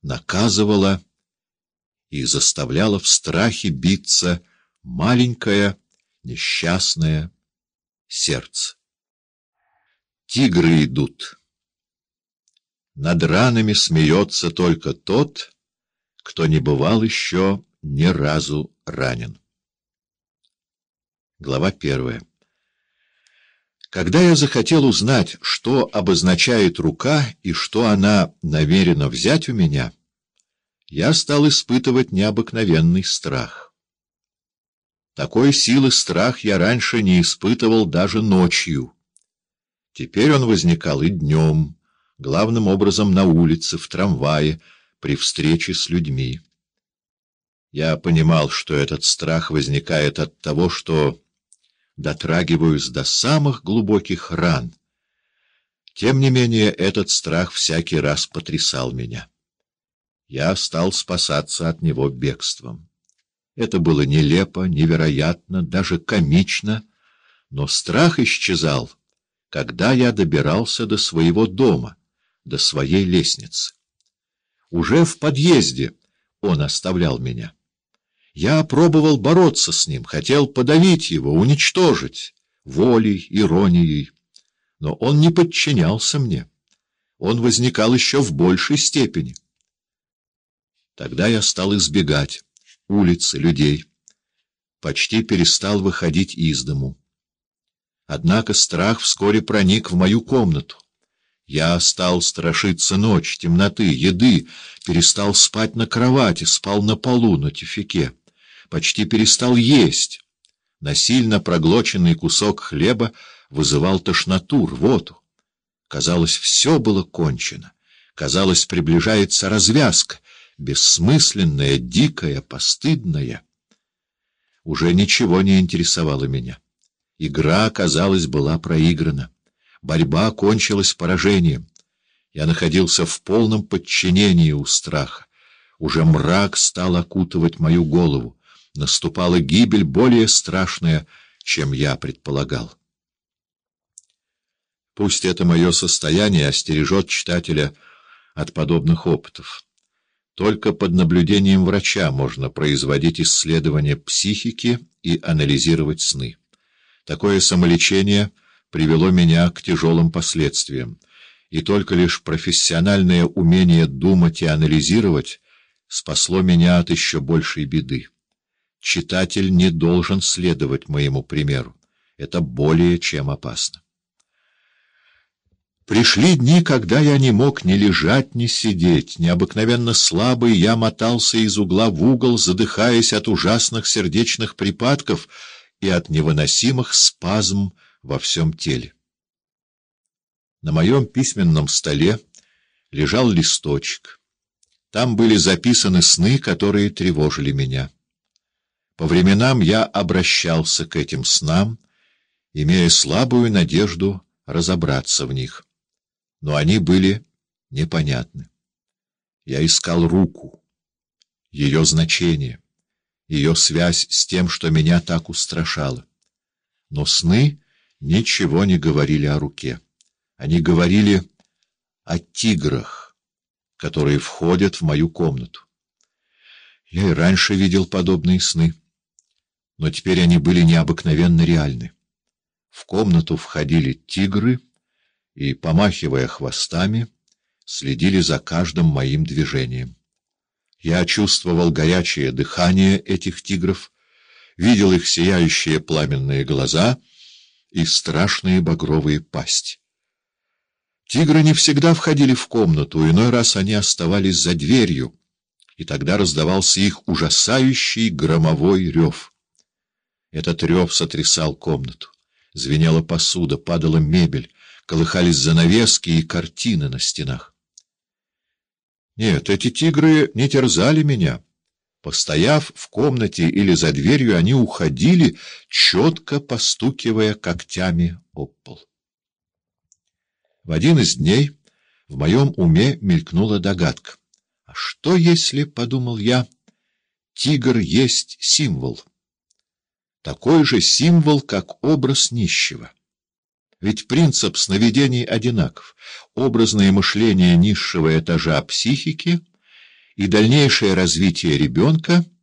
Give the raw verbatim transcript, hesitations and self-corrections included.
наказывало и заставляло в страхе биться маленькое несчастное сердце. Тигры идут. Над ранами смеется только тот, кто не бывал еще ни разу ранен. Глава первая. Когда я захотел узнать, что обозначает рука и что она намерена взять у меня, я стал испытывать необыкновенный страх. Такой силы страх я раньше не испытывал даже ночью. Теперь он возникал и днем, главным образом на улице, в трамвае, при встрече с людьми. Я понимал, что этот страх возникает от того, что дотрагиваюсь до самых глубоких ран. Тем не менее, этот страх всякий раз потрясал меня. Я стал спасаться от него бегством. Это было нелепо, невероятно, даже комично, но страх исчезал, когда я добирался до своего дома, до своей лестницы. Уже в подъезде он оставлял меня. Я пробовал бороться с ним, хотел подавить его, уничтожить волей, иронией, но он не подчинялся мне. Он возникал еще в большей степени. Тогда я стал избегать улицы, людей, почти перестал выходить из дому. Однако страх вскоре проник в мою комнату. Я стал страшиться ночи, темноты, еды, перестал спать на кровати, спал на полу, на тюфяке, почти перестал есть. Насильно проглоченный кусок хлеба вызывал тошноту, рвоту. Казалось, все было кончено. Казалось, приближается развязка, бессмысленная, дикая, постыдная. Уже ничего не интересовало меня. Игра, казалось, была проиграна. Борьба кончилась поражением. Я находился в полном подчинении у страха. Уже мрак стал окутывать мою голову. Наступала гибель более страшная, чем я предполагал. Пусть это мое состояние остережет читателя от подобных опытов. Только под наблюдением врача можно производить исследования психики и анализировать сны. Такое самолечение привело меня к тяжелым последствиям, и только лишь профессиональное умение думать и анализировать спасло меня от еще большей беды. Читатель не должен следовать моему примеру. Это более чем опасно. Пришли дни, когда я не мог ни лежать, ни сидеть. Необыкновенно слабый я мотался из угла в угол, задыхаясь от ужасных сердечных припадков и от невыносимых спазм во всем теле. На моем письменном столе лежал листочек. Там были записаны сны, которые тревожили меня. По временам я обращался к этим снам, имея слабую надежду разобраться в них. Но они были непонятны. Я искал руку, ее значение, ее связь с тем, что меня так устрашало. Но сны ничего не говорили о руке. Они говорили о тиграх, которые входят в мою комнату. Я и раньше видел подобные сны, но теперь они были необыкновенно реальны. В комнату входили тигры и, помахивая хвостами, следили за каждым моим движением. Я чувствовал горячее дыхание этих тигров, видел их сияющие пламенные глаза и страшные багровые пасти. Тигры не всегда входили в комнату, иной раз они оставались за дверью, и тогда раздавался их ужасающий громовой рев. Этот рев сотрясал комнату. Звенела посуда, падала мебель, колыхались занавески и картины на стенах. Нет, эти тигры не терзали меня. Постояв в комнате или за дверью, они уходили, четко постукивая когтями об пол. В один из дней в моем уме мелькнула догадка. А что если, — подумал я, — тигр есть символ? Такой же символ, как образ нищего. Ведь принцип сновидений одинаков. Образное мышление низшего этажа психики и дальнейшее развитие ребенка